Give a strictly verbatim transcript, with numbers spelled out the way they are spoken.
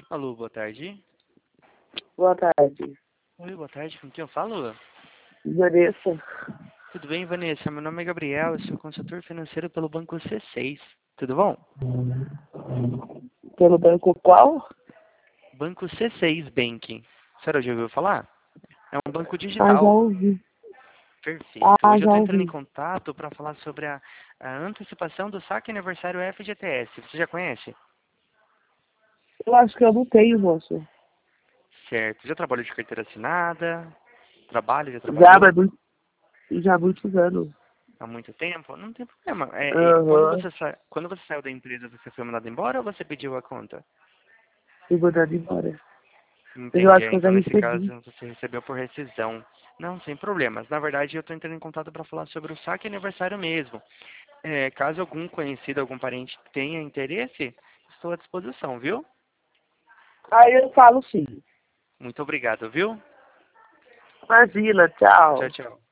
Alô, boa tarde. Boa tarde. Oi, boa tarde. Com quem eu falo? Vanessa. Tudo bem, Vanessa? Meu nome é Gabriel, eu sou consultor financeiro pelo Banco C seis. Tudo bom? Pelo banco qual? Banco C seis Banking. A senhora já ouviu falar? É um banco Ah, já digital. ouvi. Perfeito. Ah, Hoje eu já estou entrando em ouvi. contato para falar sobre a, a antecipação do saque aniversário F G T S. Você já conhece? Eu acho que eu não tenho, moço. Certo. Já trabalhou de carteira assinada? Trabalho, já Já, trabalhou? mas muito, já há muitos anos. Há muito tempo? Não tem problema. É, é, quando, Aham. você sa... quando você saiu da empresa, você foi mandado embora ou você pediu a conta? Fui mandado embora. Mas eu Entendi. acho que eu já Então, nesse caso, recebi. você recebeu por rescisão. Não, sem problemas. Na verdade, eu estou entrando em contato para falar sobre o saque aniversário mesmo. É, caso algum conhecido, algum parente tenha interesse, estou à disposição, viu? Aí eu falo sim. Muito obrigado, viu? Imagina, Tchau, tchau. tchau.